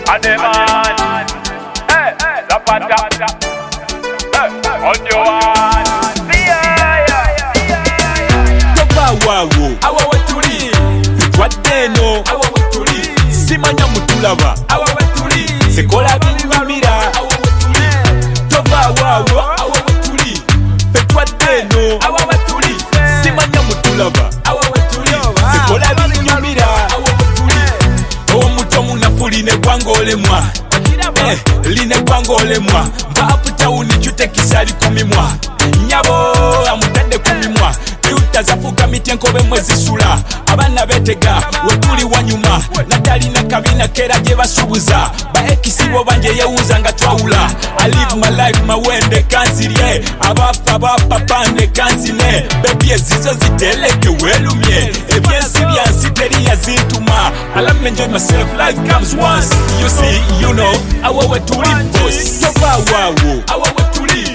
Aneman, hey, Zapata, on your one. Toba wawo, awa wetuli. Wadeno, awa wetuli. Simanya mutulaba, awa wetuli. Sekola binyumira, awa wetuli. Toba wawo, awa wetuli. Wadeno, awa wetuli. Simanya mutulaba, awa wetuli. Sekola binyumira, awa wetuli. Owo muto munafuli ne gwangolemwa. Line gwangolemwa. Mba aputawuni chute kisali kumimwa. Nyabo amutande kumimwa. Utazafuka mitenkobe mwezi sula. Abana betega wetuli wanyuma. Natali na kabina kera je basubuza. Baekisibo banje yewuza nga twawula. I live my life mawende kanzirye. Abafa bapapande kanzine. Baby ezizo ziteleke welumye. Ebyensi byansi teri yazintuma. I love enjoy myself, life comes once. You see, you know, awa wetuli boss. Toba wawo, awa wetuli.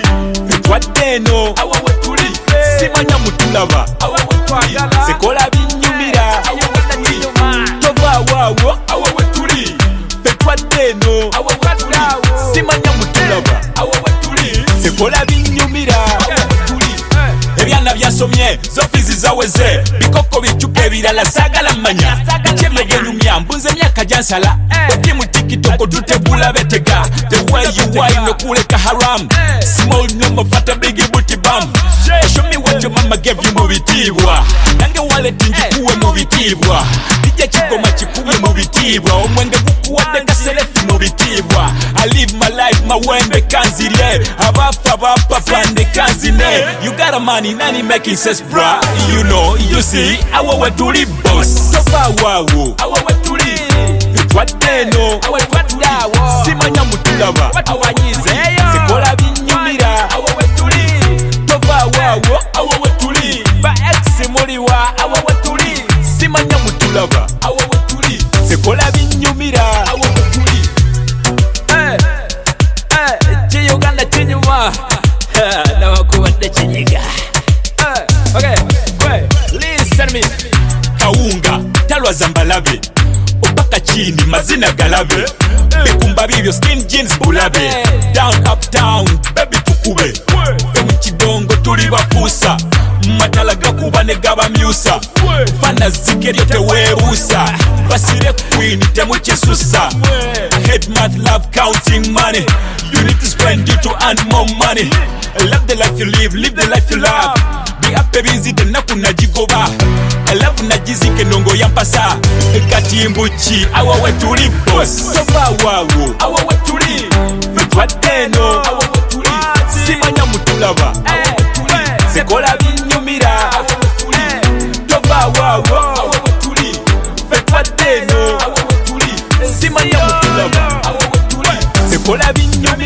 Wadeno, awa wetuli. Simanya mutulaba, awa wetuli. Sekola binyumira, awa wetuli. Toba wawo, awa wetuli. Wadeno, awa wetuli. Simanya mutulaba, awa wetuli. Sekola binyumira, awa wetuli. Ebyana byasomye, zofizi zaweze. Bikoko bichuke birala sagala manya. Chemye genyumya, mbunze myaka jansala. Oti mutikitoko tutebula betega. The way you wine no kuleka haram. Small number fata big booty bum. Show me what your mama gave you mubitibwa. Nange wallet njikuwe mubitibwa. DJ chikoma chikuwe mubitibwa. Omwenge bukuwate kaselefi mubitibwa. I live my life mawembe kanzirye. Abafa bapa pande kanzine. You got a money nani making sense bra. You know, you see, awa wetuli boss. Toba wawo, awa wetuli. Wadeno, awa wetuli. Simanya mutulaba, awa nyize. Sekola binyumira, awa wetuli. Toba wawo, awa wetuli. Ba ex muliwa, awa wetuli. Simanya mutulaba, awa wetuli. Sekola binyumira, awa wetuli. Chiyuganda chinyuma. Na wakuwade chinyiga. Okay, wait, listen me. Kaunga, talwa zambalabe. Opaka chini, mazina galabe. Bikumba bibyo, skin jeans bulabe. Down, uptown, baby tukube. Mchidongo tuli bafusa. Matalaga kuba negaba myusa. Fana zikeri yote webusa. Basire queen, temu chisusa. Head math, love counting money. You need to spend it to earn more money. Love the life you live the life you love. Be happy busy the naku najigoba. I love najizike nongo yampasa. Kati mbuchi awa wetuli boss. Toba wawo awa wetuli. Wadeno awa wetuli. Simanya mutulaba awa wetuli. Sekola binyumira awa wetuli. Toba wawo awa wetuli. Wadeno awa wetuli. Simanya mutulaba awa wetuli. Sekola binyumira